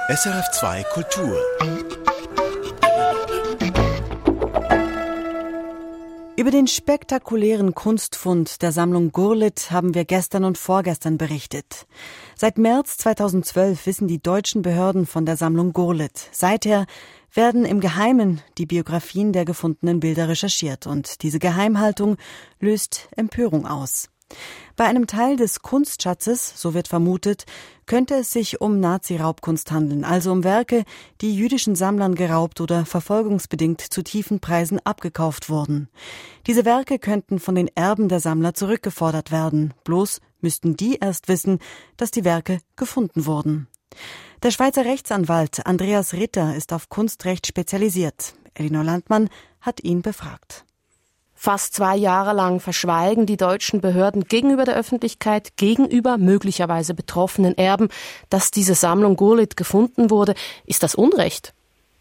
SRF2 Kultur. Über den spektakulären Kunstfund der Sammlung Gurlitt haben wir gestern und vorgestern berichtet. Seit März 2012 wissen die deutschen Behörden von der Sammlung Gurlitt. Seither werden im Geheimen die Biografien der gefundenen Bilder recherchiert und diese Geheimhaltung löst Empörung aus. Bei einem Teil des Kunstschatzes, so wird vermutet, könnte es sich um Nazi-Raubkunst handeln, also um Werke, die jüdischen Sammlern geraubt oder verfolgungsbedingt zu tiefen Preisen abgekauft wurden. Diese Werke könnten von den Erben der Sammler zurückgefordert werden, bloß müssten die erst wissen, dass die Werke gefunden wurden. Der Schweizer Rechtsanwalt Andreas Ritter ist auf Kunstrecht spezialisiert. Elinor Landmann hat ihn befragt. Fast 2 Jahre lang verschweigen die deutschen Behörden gegenüber der Öffentlichkeit, gegenüber möglicherweise betroffenen Erben, dass diese Sammlung Gurlitt gefunden wurde. Ist das Unrecht?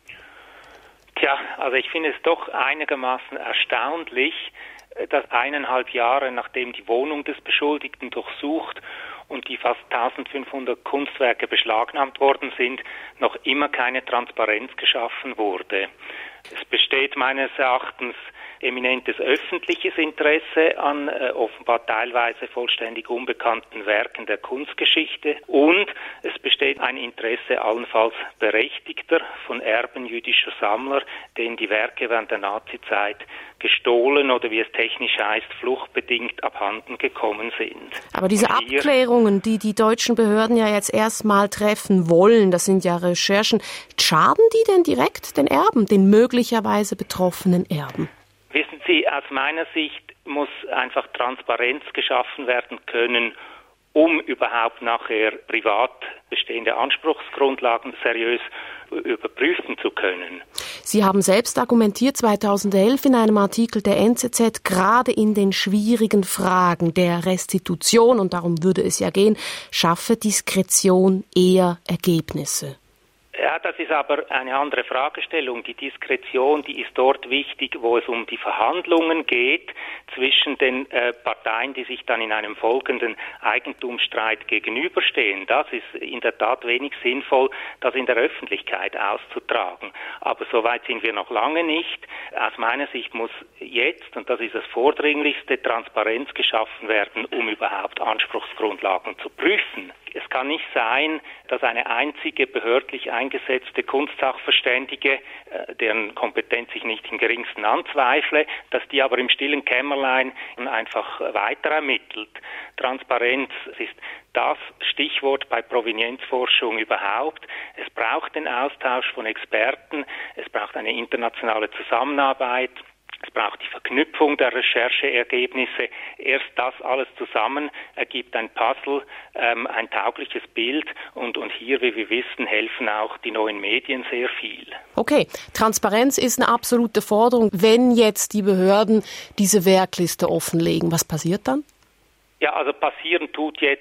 Tja, also ich finde es doch einigermaßen erstaunlich, dass 1,5 Jahre nachdem die Wohnung des Beschuldigten durchsucht und die fast 1500 Kunstwerke beschlagnahmt worden sind, noch immer keine Transparenz geschaffen wurde. Es besteht meines Erachtens eminentes öffentliches Interesse an offenbar teilweise vollständig unbekannten Werken der Kunstgeschichte und es besteht ein Interesse allenfalls berechtigter von Erben jüdischer Sammler, denen die Werke während der Nazizeit gestohlen oder wie es technisch heißt, fluchtbedingt abhanden gekommen sind. Aber diese Abklärungen, die die deutschen Behörden ja jetzt erstmal treffen wollen, das sind ja Recherchen, schaden die denn direkt den Erben, den möglicherweise betroffenen Erben? Wissen Sie, aus meiner Sicht muss einfach Transparenz geschaffen werden können, um überhaupt nachher privat bestehende Anspruchsgrundlagen seriös überprüfen zu können. Sie haben selbst argumentiert 2011 in einem Artikel der NZZ, gerade in den schwierigen Fragen der Restitution, und darum würde es ja gehen, schaffe Diskretion eher Ergebnisse. Ja, das ist aber eine andere Fragestellung. Die Diskretion, die ist dort wichtig, wo es um die Verhandlungen geht zwischen den Parteien, die sich dann in einem folgenden Eigentumsstreit gegenüberstehen. Das ist in der Tat wenig sinnvoll, das in der Öffentlichkeit auszutragen. Aber so weit sind wir noch lange nicht. Aus meiner Sicht muss jetzt, und das ist das Vordringlichste, Transparenz geschaffen werden, um überhaupt Anspruchsgrundlagen zu prüfen. Es kann nicht sein, dass eine einzige behördlich eingesetzte Kunstsachverständige, deren Kompetenz ich nicht im geringsten anzweifle, dass die aber im stillen Kämmerlein einfach weiter ermittelt. Transparenz ist das Stichwort bei Provenienzforschung überhaupt. Es braucht den Austausch von Experten, es braucht eine internationale Zusammenarbeit. Es braucht die Verknüpfung der Rechercheergebnisse. Erst das alles zusammen ergibt ein Puzzle, ein taugliches Bild. Und hier, wie wir wissen, helfen auch die neuen Medien sehr viel. Okay, Transparenz ist eine absolute Forderung. Wenn jetzt die Behörden diese Werkliste offenlegen, was passiert dann? Ja, also passieren tut jetzt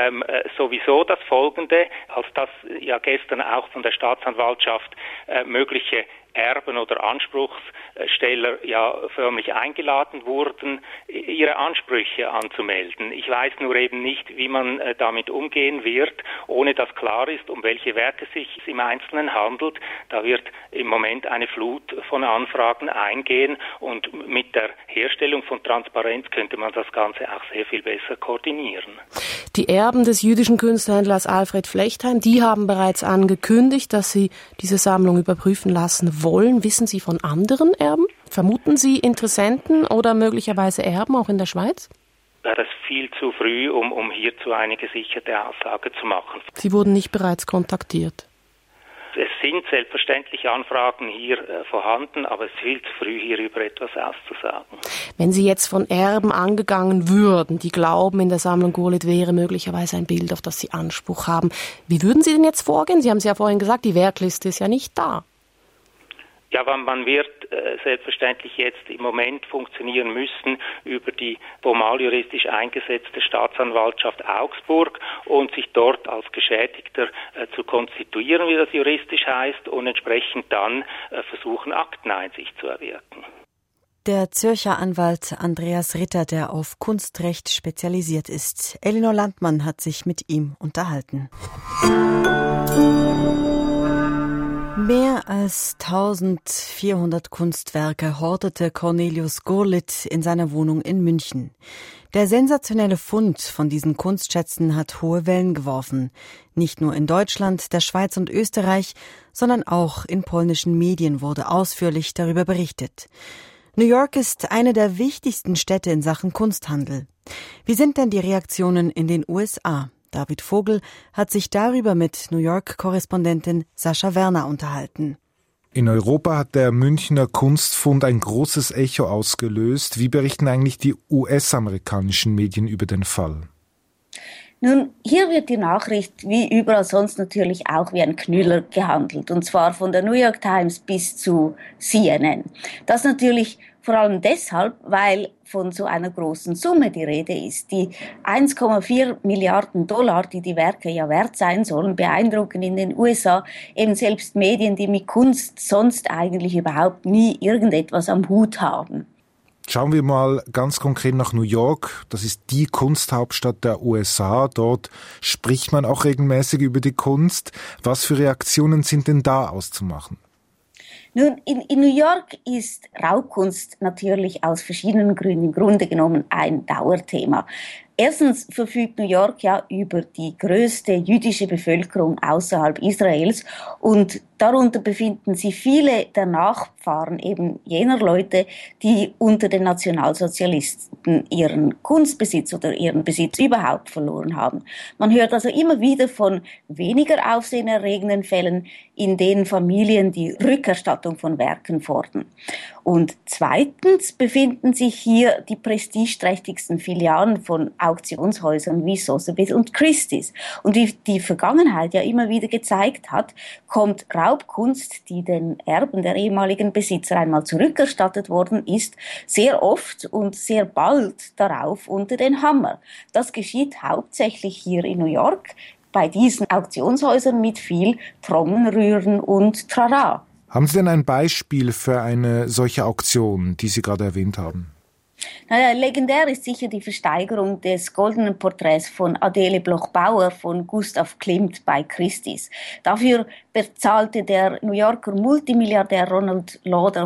sowieso das Folgende, als das ja gestern auch von der Staatsanwaltschaft mögliche Erben oder Anspruchssteller ja förmlich eingeladen wurden, ihre Ansprüche anzumelden. Ich weiß nur eben nicht, wie man damit umgehen wird, ohne dass klar ist, um welche Werke sich es im Einzelnen handelt. Da wird im Moment eine Flut von Anfragen eingehen und mit der Herstellung von Transparenz könnte man das Ganze auch sehr viel besser koordinieren. Die Erben des jüdischen Kunsthändlers Alfred Flechtheim, die haben bereits angekündigt, dass sie diese Sammlung überprüfen lassen wollen. Wissen Sie von anderen Erben? Vermuten Sie Interessenten oder möglicherweise Erben auch in der Schweiz? Wäre es viel zu früh, um hierzu eine gesicherte Aussage zu machen. Sie wurden nicht bereits kontaktiert? Es sind selbstverständlich Anfragen hier vorhanden, aber es ist viel zu früh, hier über etwas auszusagen. Wenn Sie jetzt von Erben angegangen würden, die glauben, in der Sammlung Gurlitt wäre möglicherweise ein Bild, auf das Sie Anspruch haben, wie würden Sie denn jetzt vorgehen? Sie haben es ja vorhin gesagt, die Werkliste ist ja nicht da. Ja, man wird selbstverständlich jetzt im Moment funktionieren müssen über die formaljuristisch eingesetzte Staatsanwaltschaft Augsburg und sich dort als Geschädigter zu konstituieren, wie das juristisch heißt, und entsprechend dann versuchen, Akteneinsicht zu erwirken. Der Zürcher Anwalt Andreas Ritter, der auf Kunstrecht spezialisiert ist. Elinor Landmann hat sich mit ihm unterhalten. Mehr als 1400 Kunstwerke hortete Cornelius Gurlitt in seiner Wohnung in München. Der sensationelle Fund von diesen Kunstschätzen hat hohe Wellen geworfen. Nicht nur in Deutschland, der Schweiz und Österreich, sondern auch in polnischen Medien wurde ausführlich darüber berichtet. New York ist eine der wichtigsten Städte in Sachen Kunsthandel. Wie sind denn die Reaktionen in den USA? David Vogel hat sich darüber mit New York-Korrespondentin Sascha Werner unterhalten. In Europa hat der Münchner Kunstfund ein großes Echo ausgelöst. Wie berichten eigentlich die US-amerikanischen Medien über den Fall? Nun, hier wird die Nachricht wie überall sonst natürlich auch wie ein Knüller gehandelt. Und zwar von der New York Times bis zu CNN. Das natürlich vor allem deshalb, weil von so einer großen Summe die Rede ist. Die 1,4 Milliarden Dollar, die die Werke ja wert sein sollen, beeindrucken in den USA eben selbst Medien, die mit Kunst sonst eigentlich überhaupt nie irgendetwas am Hut haben. Schauen wir mal ganz konkret nach New York. Das ist die Kunsthauptstadt der USA. Dort spricht man auch regelmäßig über die Kunst. Was für Reaktionen sind denn da auszumachen? Nun, in New York ist Raubkunst natürlich aus verschiedenen Gründen im Grunde genommen ein Dauerthema. Erstens verfügt New York ja über die größte jüdische Bevölkerung außerhalb Israels und darunter befinden sich viele der Nachfahren eben jener Leute, die unter den Nationalsozialisten ihren Kunstbesitz oder ihren Besitz überhaupt verloren haben. Man hört also immer wieder von weniger aufsehenerregenden Fällen, in denen Familien die Rückerstattung von Werken fordern. Und zweitens befinden sich hier die prestigeträchtigsten Filialen von Auktionshäusern wie Sotheby's und Christie's. Und wie die Vergangenheit ja immer wieder gezeigt hat, kommt Raubkunst, die den Erben der ehemaligen Besitzer einmal zurückerstattet worden ist, sehr oft und sehr bald darauf unter den Hammer. Das geschieht hauptsächlich hier in New York bei diesen Auktionshäusern mit viel Trommelrühren und Trara. Haben Sie denn ein Beispiel für eine solche Auktion, die Sie gerade erwähnt haben? Legendär ist sicher die Versteigerung des goldenen Porträts von Adele Bloch-Bauer von Gustav Klimt bei Christie's. Dafür bezahlte der New Yorker Multimilliardär Ronald Lauder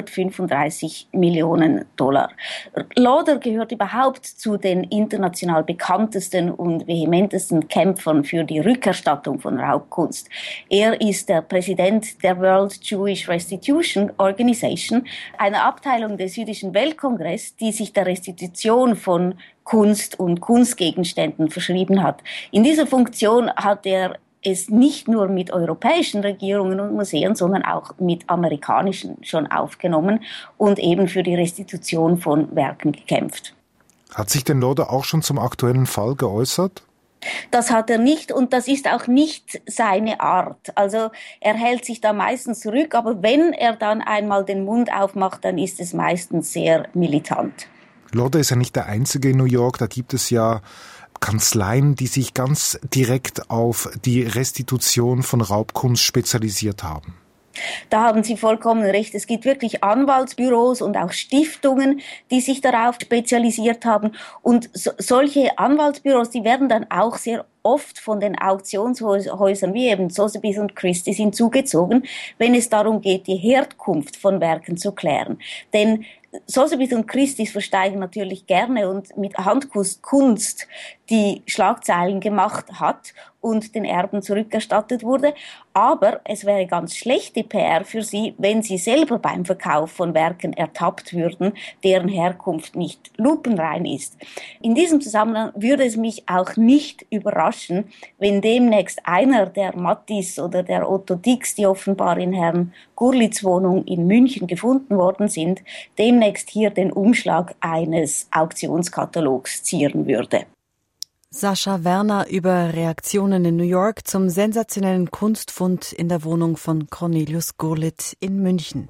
135 Millionen Dollar. Lauder gehört überhaupt zu den international bekanntesten und vehementesten Kämpfern für die Rückerstattung von Raubkunst. Er ist der Präsident der World Jewish Restitution Organization, einer Abteilung des Jüdischen Weltkongress, die sich der Restitution von Kunst und Kunstgegenständen verschrieben hat. In dieser Funktion hat er es nicht nur mit europäischen Regierungen und Museen, sondern auch mit amerikanischen schon aufgenommen und eben für die Restitution von Werken gekämpft. Hat sich denn Lauder auch schon zum aktuellen Fall geäußert? Das hat er nicht und das ist auch nicht seine Art. Also er hält sich da meistens zurück, aber wenn er dann einmal den Mund aufmacht, dann ist es meistens sehr militant. Lauder ist ja nicht der einzige in New York, da gibt es ja Kanzleien, die sich ganz direkt auf die Restitution von Raubkunst spezialisiert haben. Da haben Sie vollkommen recht. Es gibt wirklich Anwaltsbüros und auch Stiftungen, die sich darauf spezialisiert haben. Und solche Anwaltsbüros, die werden dann auch sehr oft von den Auktionshäusern wie eben Sotheby's und Christie's hinzugezogen, wenn es darum geht, die Herkunft von Werken zu klären. Denn Sotheby's und Christie's versteigen natürlich gerne und mit Handkunst Kunst, die Schlagzeilen gemacht hat und den Erben zurückerstattet wurde. Aber es wäre ganz schlechte PR für sie, wenn sie selber beim Verkauf von Werken ertappt würden, deren Herkunft nicht lupenrein ist. In diesem Zusammenhang würde es mich auch nicht überraschen, wenn demnächst einer der Mattis oder der Otto Dix, die offenbar in Herrn Gurlitts Wohnung in München gefunden worden sind, demnächst hier den Umschlag eines Auktionskatalogs zieren würde. Sascha Werner über Reaktionen in New York zum sensationellen Kunstfund in der Wohnung von Cornelius Gurlitt in München.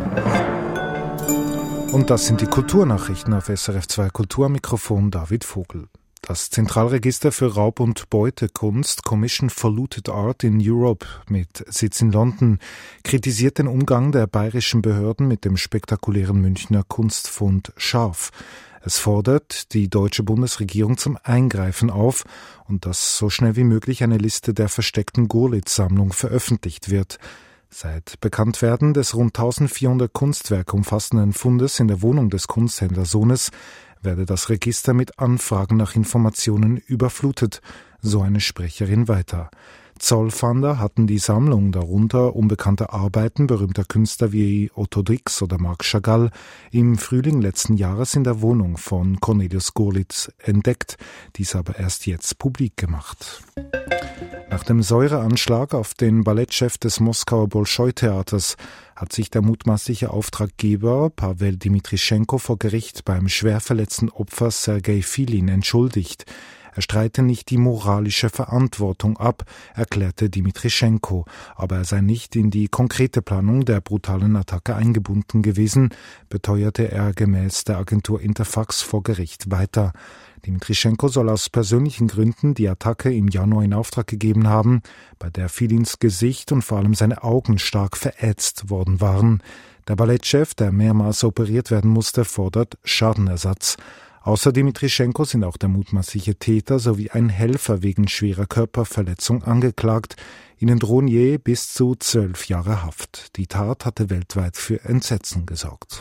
Und das sind die Kulturnachrichten auf SRF 2 Kultur, Mikrofon David Vogel. Das Zentralregister für Raub- und Beutekunst Commission for Looted Art in Europe mit Sitz in London kritisiert den Umgang der bayerischen Behörden mit dem spektakulären Münchner Kunstfund scharf. Es fordert die deutsche Bundesregierung zum Eingreifen auf und dass so schnell wie möglich eine Liste der versteckten Gurlitt-Sammlung veröffentlicht wird. Seit Bekanntwerden des rund 1400 Kunstwerke umfassenden Fundes in der Wohnung des Kunsthändlers Sohnes werde das Register mit Anfragen nach Informationen überflutet, so eine Sprecherin weiter. Zollfahnder hatten die Sammlung, darunter unbekannte Arbeiten berühmter Künstler wie Otto Dix oder Marc Chagall, im Frühling letzten Jahres in der Wohnung von Cornelius Gurlitt entdeckt, dies aber erst jetzt publik gemacht. Nach dem Säureanschlag auf den Ballettchef des Moskauer Bolschoi-Theaters hat sich der mutmaßliche Auftraggeber Pawel Dimitrischenko vor Gericht beim schwer verletzten Opfer Sergei Filin entschuldigt. Er streite nicht die moralische Verantwortung ab, erklärte Dimitrischenko, aber er sei nicht in die konkrete Planung der brutalen Attacke eingebunden gewesen, beteuerte er gemäß der Agentur Interfax vor Gericht weiter. Dimitrischenko soll aus persönlichen Gründen die Attacke im Januar in Auftrag gegeben haben, bei der Filins Gesicht und vor allem seine Augen stark verätzt worden waren. Der Ballettchef, der mehrmals operiert werden musste, fordert Schadenersatz. Außer Dimitrischenko sind auch der mutmaßliche Täter sowie ein Helfer wegen schwerer Körperverletzung angeklagt. Ihnen drohen je bis zu 12 Jahre Haft. Die Tat hatte weltweit für Entsetzen gesorgt.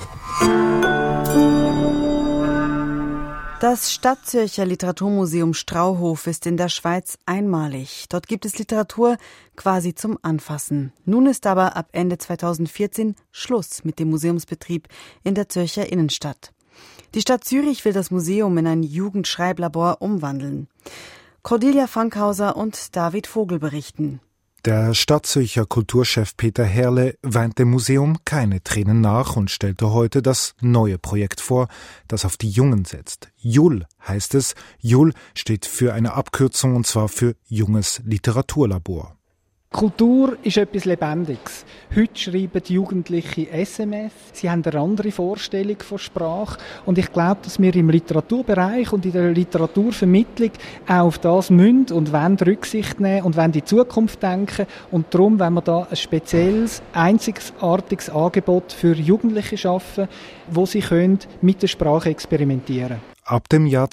Das Stadtzürcher Literaturmuseum Strauhof ist in der Schweiz einmalig. Dort gibt es Literatur quasi zum Anfassen. Nun ist aber ab Ende 2014 Schluss mit dem Museumsbetrieb in der Zürcher Innenstadt. Die Stadt Zürich will das Museum in ein Jugendschreiblabor umwandeln. Cordelia Fankhauser und David Vogel berichten. Der Stadtzürcher Kulturchef Peter Herle weint dem Museum keine Tränen nach und stellte heute das neue Projekt vor, das auf die Jungen setzt. JUL heißt es. JUL steht für eine Abkürzung, und zwar für Junges Literaturlabor. Kultur ist etwas Lebendiges. Heute schreiben die Jugendlichen SMS. Sie haben eine andere Vorstellung von Sprache. Und ich glaube, dass wir im Literaturbereich und in der Literaturvermittlung auch auf das müssen und wollen Rücksicht nehmen und wollen in die Zukunft denken. Und darum wollen wir da ein spezielles, einzigartiges Angebot für Jugendliche schaffen, wo sie können mit der Sprache experimentieren können. Ab dem Jahr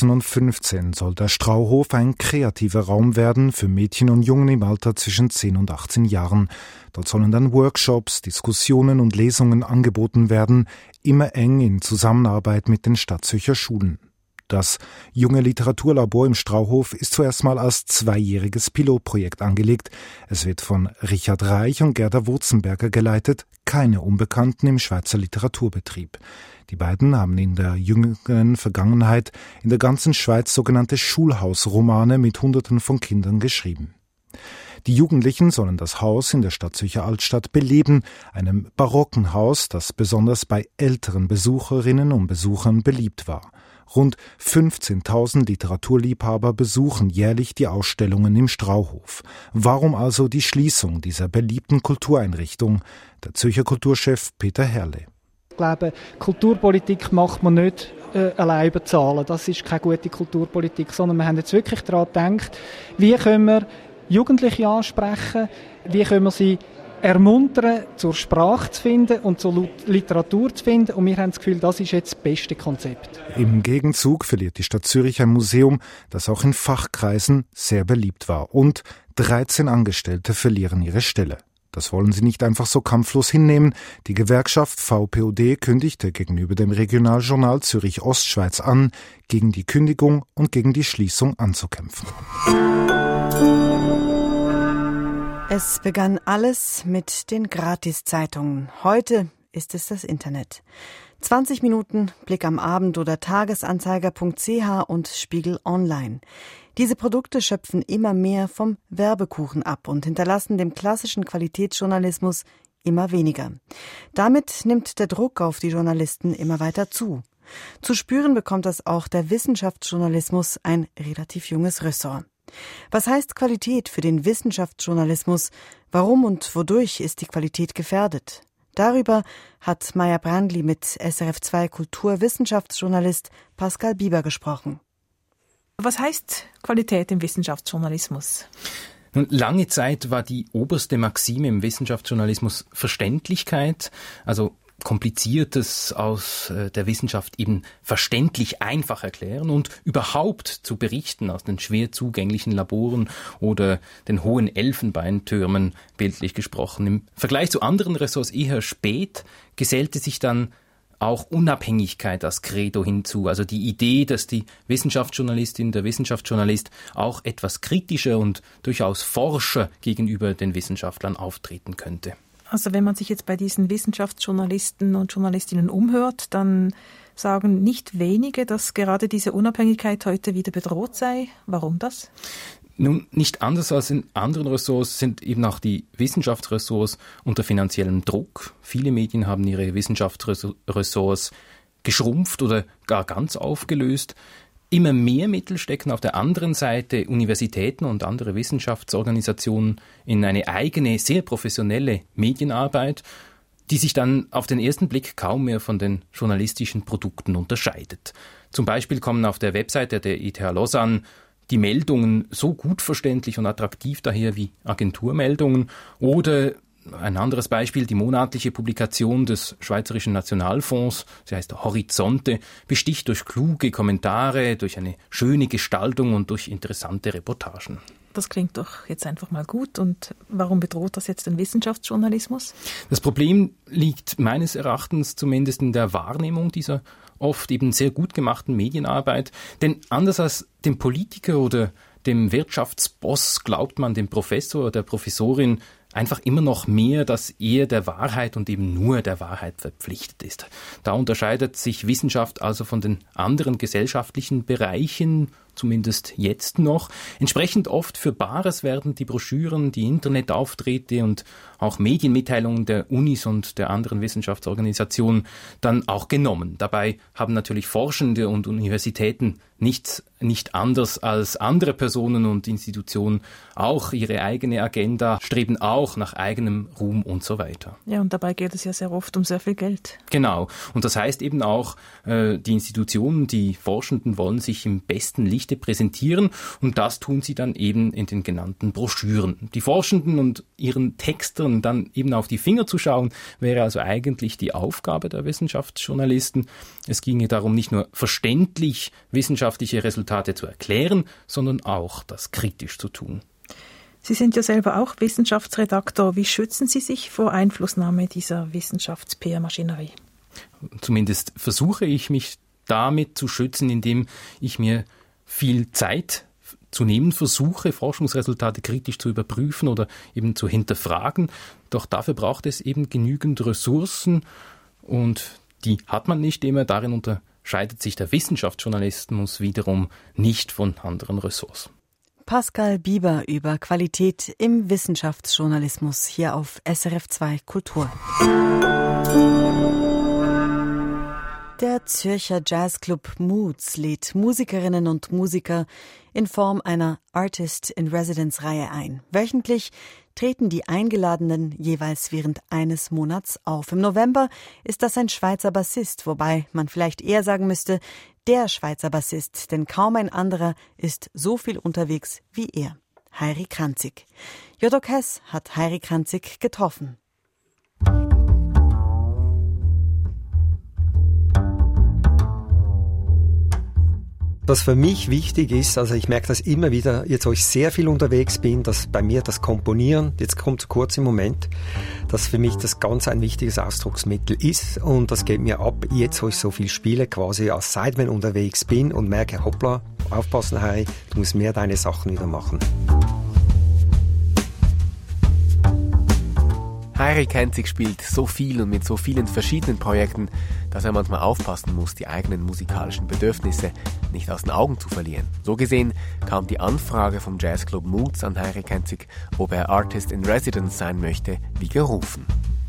2015 soll der Strauhof ein kreativer Raum werden für Mädchen und Jungen im Alter zwischen 10 und 18 Jahren. Dort sollen dann Workshops, Diskussionen und Lesungen angeboten werden, immer eng in Zusammenarbeit mit den Stadtzürcher Schulen. Das junge Literaturlabor im Strauhof ist zuerst mal als 2-jähriges Pilotprojekt angelegt. Es wird von Richard Reich und Gerda Wurzenberger geleitet, keine Unbekannten im Schweizer Literaturbetrieb. Die beiden haben in der jüngeren Vergangenheit in der ganzen Schweiz sogenannte Schulhausromane mit Hunderten von Kindern geschrieben. Die Jugendlichen sollen das Haus in der Stadtzürcher Altstadt beleben, einem barocken Haus, das besonders bei älteren Besucherinnen und Besuchern beliebt war. Rund 15.000 Literaturliebhaber besuchen jährlich die Ausstellungen im Strauhof. Warum also die Schließung dieser beliebten Kultureinrichtung? Der Zürcher Kulturchef Peter Herle. Ich glaube, Kulturpolitik macht man nicht allein über Zahlen. Das ist keine gute Kulturpolitik, sondern wir haben jetzt wirklich daran gedacht, wie können wir Jugendliche ansprechen, wie können wir sie ermuntern, zur Sprache zu finden und zur Literatur zu finden. Und wir haben das Gefühl, das ist jetzt das beste Konzept. Im Gegenzug verliert die Stadt Zürich ein Museum, das auch in Fachkreisen sehr beliebt war. Und 13 Angestellte verlieren ihre Stelle. Das wollen sie nicht einfach so kampflos hinnehmen. Die Gewerkschaft VPOD kündigte gegenüber dem Regionaljournal Zürich Ostschweiz an, gegen die Kündigung und gegen die Schließung anzukämpfen. Es begann alles mit den Gratiszeitungen. Heute ist es das Internet. 20 Minuten, Blick am Abend oder tagesanzeiger.ch und Spiegel Online. Diese Produkte schöpfen immer mehr vom Werbekuchen ab und hinterlassen dem klassischen Qualitätsjournalismus immer weniger. Damit nimmt der Druck auf die Journalisten immer weiter zu. Zu spüren bekommt das auch der Wissenschaftsjournalismus, ein relativ junges Ressort. Was heißt Qualität für den Wissenschaftsjournalismus? Warum und wodurch ist die Qualität gefährdet? Darüber hat Maja Brandli mit SRF2 Kulturwissenschaftsjournalist Pascal Bieber gesprochen. Was heißt Qualität im Wissenschaftsjournalismus? Nun, lange Zeit war die oberste Maxime im Wissenschaftsjournalismus Verständlichkeit, also Kompliziertes aus der Wissenschaft eben verständlich einfach erklären und überhaupt zu berichten aus den schwer zugänglichen Laboren oder den hohen Elfenbeintürmen, bildlich gesprochen. Im Vergleich zu anderen Ressorts eher spät gesellte sich dann auch Unabhängigkeit als Credo hinzu. Also die Idee, dass die Wissenschaftsjournalistin, der Wissenschaftsjournalist auch etwas kritischer und durchaus forscher gegenüber den Wissenschaftlern auftreten könnte. Also wenn man sich jetzt bei diesen Wissenschaftsjournalisten und Journalistinnen umhört, dann sagen nicht wenige, dass gerade diese Unabhängigkeit heute wieder bedroht sei. Warum das? Nun, nicht anders als in anderen Ressorts sind eben auch die Wissenschaftsressorts unter finanziellem Druck. Viele Medien haben ihre Wissenschaftsressorts geschrumpft oder gar ganz aufgelöst. Immer mehr Mittel stecken auf der anderen Seite Universitäten und andere Wissenschaftsorganisationen in eine eigene, sehr professionelle Medienarbeit, die sich dann auf den ersten Blick kaum mehr von den journalistischen Produkten unterscheidet. Zum Beispiel kommen auf der Webseite der ETH Lausanne die Meldungen so gut verständlich und attraktiv daher wie Agenturmeldungen oder ein anderes Beispiel, die monatliche Publikation des Schweizerischen Nationalfonds, sie heißt Horizonte, besticht durch kluge Kommentare, durch eine schöne Gestaltung und durch interessante Reportagen. Das klingt doch jetzt einfach mal gut. Und warum bedroht das jetzt den Wissenschaftsjournalismus? Das Problem liegt meines Erachtens zumindest in der Wahrnehmung dieser oft eben sehr gut gemachten Medienarbeit. Denn anders als dem Politiker oder dem Wirtschaftsboss glaubt man dem Professor oder der Professorin einfach immer noch mehr, dass er der Wahrheit und eben nur der Wahrheit verpflichtet ist. Da unterscheidet sich Wissenschaft also von den anderen gesellschaftlichen Bereichen, zumindest jetzt noch. Entsprechend oft für Bares werden die Broschüren, die Internetauftritte und auch Medienmitteilungen der Unis und der anderen Wissenschaftsorganisationen dann auch genommen. Dabei haben natürlich Forschende und Universitäten nicht anders als andere Personen und Institutionen auch ihre eigene Agenda, streben auch nach eigenem Ruhm und so weiter. Ja, und dabei geht es ja sehr oft um sehr viel Geld. Genau. Und das heißt eben auch, die Institutionen, die Forschenden wollen sich im besten Lichte präsentieren und das tun sie dann eben in den genannten Broschüren. Die Forschenden und ihren Textern dann eben auf die Finger zu schauen, wäre also eigentlich die Aufgabe der Wissenschaftsjournalisten. Es ginge darum, nicht nur verständlich wissenschaftliche Resultate zu erklären, sondern auch das kritisch zu tun. Sie sind ja selber auch Wissenschaftsredaktor. Wie schützen Sie sich vor Einflussnahme dieser Wissenschafts-PR-Maschinerie? Zumindest versuche ich mich damit zu schützen, indem ich mir viel Zeit zu nehmen versuche, Forschungsresultate kritisch zu überprüfen oder eben zu hinterfragen. Doch dafür braucht es eben genügend Ressourcen und die hat man nicht immer. Darin unterscheidet sich der Wissenschaftsjournalismus wiederum nicht von anderen Ressorts. Pascal Bieber über Qualität im Wissenschaftsjournalismus hier auf SRF 2 Kultur. Der Zürcher Jazzclub Moods lädt Musikerinnen und Musiker in Form einer Artist-in-Residence-Reihe ein. Wöchentlich treten die Eingeladenen jeweils während eines Monats auf. Im November ist das ein Schweizer Bassist, wobei man vielleicht eher sagen müsste, der Schweizer Bassist, denn kaum ein anderer ist so viel unterwegs wie er. Heiri Kranzig. Jodok Hess hat Heiri Kranzig getroffen. Was für mich wichtig ist, also ich merke das immer wieder, jetzt wo ich sehr viel unterwegs bin, dass bei mir das Komponieren, jetzt kommt zu kurz im Moment, dass für mich das ganz ein wichtiges Ausdrucksmittel ist und das geht mir ab, jetzt wo ich so viel spiele, quasi als Sideman unterwegs bin und merke, hoppla, aufpassen, Harry, du musst mehr deine Sachen wieder machen. Heiri Kranzig spielt so viel und mit so vielen verschiedenen Projekten, dass er manchmal aufpassen muss, die eigenen musikalischen Bedürfnisse nicht aus den Augen zu verlieren. So gesehen kam die Anfrage vom Jazzclub Moods an Heiri Kranzig, ob er Artist in Residence sein möchte, wie gerufen.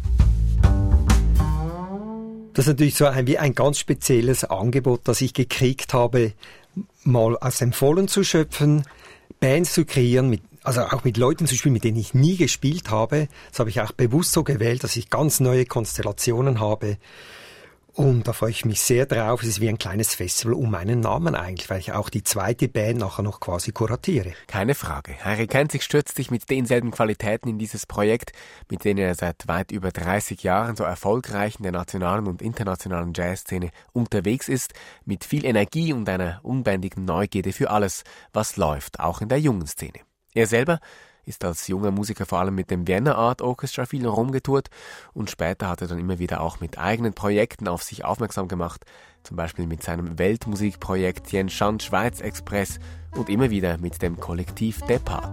Das ist natürlich so wie ein ganz spezielles Angebot, das ich gekriegt habe, mal aus dem Vollen zu schöpfen, Bands zu kreieren, also auch mit Leuten zu spielen, mit denen ich nie gespielt habe. Das habe ich auch bewusst so gewählt, dass ich ganz neue Konstellationen habe. Und da freue ich mich sehr drauf. Es ist wie ein kleines Festival um meinen Namen eigentlich, weil ich auch die zweite Band nachher noch quasi kuratiere. Keine Frage. Harry Kenzig stürzt sich mit denselben Qualitäten in dieses Projekt, mit denen er seit weit über 30 Jahren so erfolgreich in der nationalen und internationalen Jazzszene unterwegs ist, mit viel Energie und einer unbändigen Neugierde für alles, was läuft, auch in der jungen Szene. Er selber ist als junger Musiker vor allem mit dem Vienna Art Orchestra viel rumgetourt und später hat er dann immer wieder auch mit eigenen Projekten auf sich aufmerksam gemacht, zum Beispiel mit seinem Weltmusikprojekt Tien Shan Schweiz Express und immer wieder mit dem Kollektiv Depart.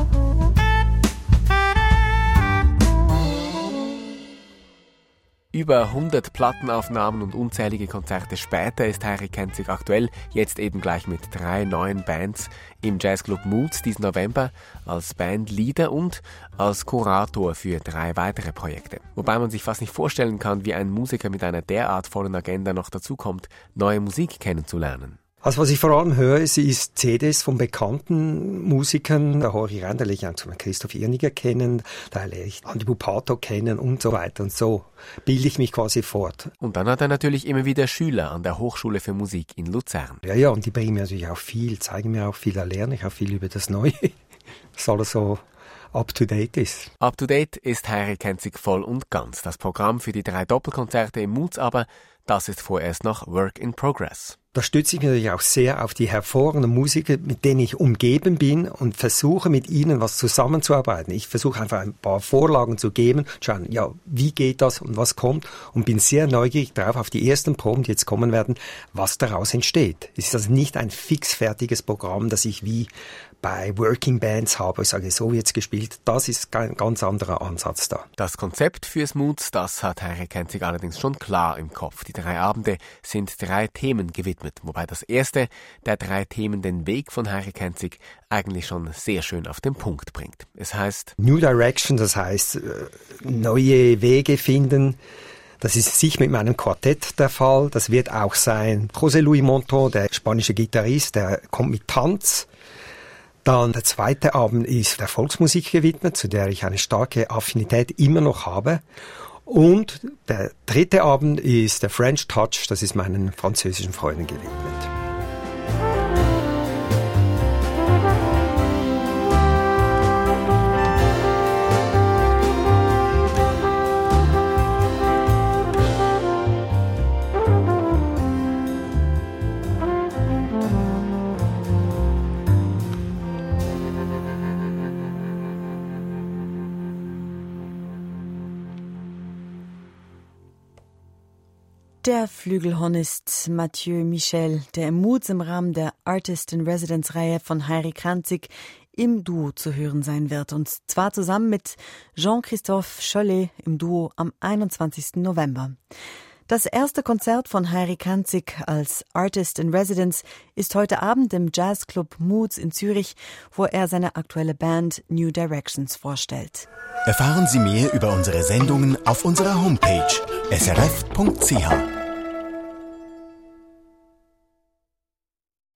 Über 100 Plattenaufnahmen und unzählige Konzerte später ist Harry Kenzig aktuell, jetzt eben gleich mit 3 neuen Bands, im Jazzclub Moods diesen November als Bandleader und als Kurator für 3 weitere Projekte. Wobei man sich fast nicht vorstellen kann, wie ein Musiker mit einer derart vollen Agenda noch dazukommt, neue Musik kennenzulernen. Also was ich vor allem höre, ist CDs von bekannten Musikern. Da höre ich rein, da lerne ich zum Beispiel Christoph Irniger kennen, da lerne ich Andi Bupato kennen und so weiter. Und so bilde ich mich quasi fort. Und dann hat er natürlich immer wieder Schüler an der Hochschule für Musik in Luzern. Ja, und die bringen mir natürlich auch viel, zeigen mir auch viel, da lerne ich auch viel über das Neue. Das alles so up-to-date ist. Up-to-date ist Harry Kenzig voll und ganz. Das Programm für die 3 Doppelkonzerte im Moods aber, das ist vorerst noch Work in Progress. Da stütze ich mich natürlich auch sehr auf die hervorragenden Musiker, mit denen ich umgeben bin und versuche mit ihnen was zusammenzuarbeiten. Ich versuche einfach ein paar Vorlagen zu geben, schauen, ja, wie geht das und was kommt und bin sehr neugierig darauf, auf die ersten Proben, die jetzt kommen werden, was daraus entsteht. Es ist also nicht ein fixfertiges Programm, das ich wie bei Working Bands habe. Ich sage, so wird's gespielt. Das ist ein ganz anderer Ansatz da. Das Konzept fürs Moods, das hat Harry Kenzig allerdings schon klar im Kopf. Die 3 Abende sind 3 Themen gewidmet, wobei das erste der 3 Themen den Weg von Harry Kenzig eigentlich schon sehr schön auf den Punkt bringt. Es heißt New Direction, das heißt neue Wege finden. Das ist sicher mit meinem Quartett der Fall. Das wird auch sein José Luis Monton, der spanische Gitarrist, der kommt mit Tanz. Dann der zweite Abend ist der Volksmusik gewidmet, zu der ich eine starke Affinität immer noch habe. Und der dritte Abend ist der French Touch, das ist meinen französischen Freunden gewidmet. Der Flügelhornist Mathieu Michel, der im Moods im Rahmen der Artist-in-Residence-Reihe von Harry Kenzig im Duo zu hören sein wird. Und zwar zusammen mit Jean-Christophe Chollet im Duo am 21. November. Das erste Konzert von Harry Kenzig als Artist-in-Residence ist heute Abend im Jazzclub Moods in Zürich, wo er seine aktuelle Band New Directions vorstellt. Erfahren Sie mehr über unsere Sendungen auf unserer Homepage srf.ch.